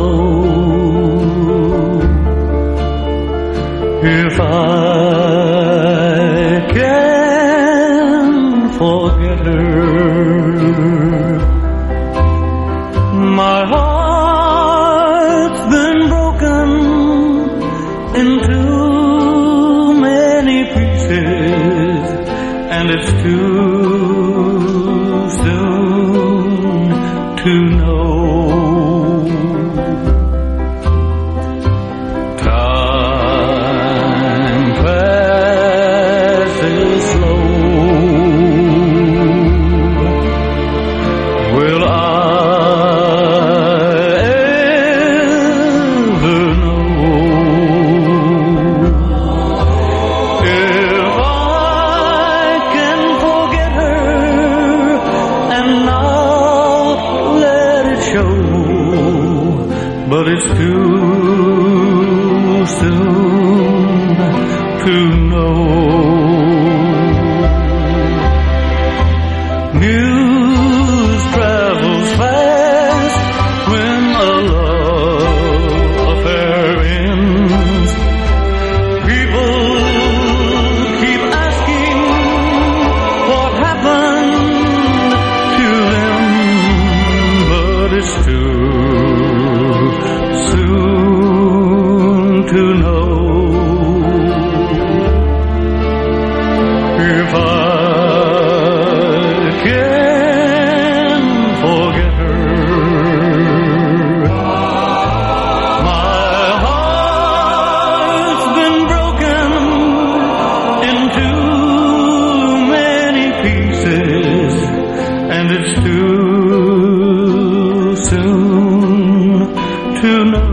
If I can forget her, my heart's been broken into many pieces, and it's too soon to know. Time passes slow. Will I ever know if I can forget her and not let it show? But it's too soon to know. News travels fast when a love affair ends. People keep asking what happened to them, but it's too soon to know. If I can forget her, my heart's been broken into many pieces, and it's too soon to know.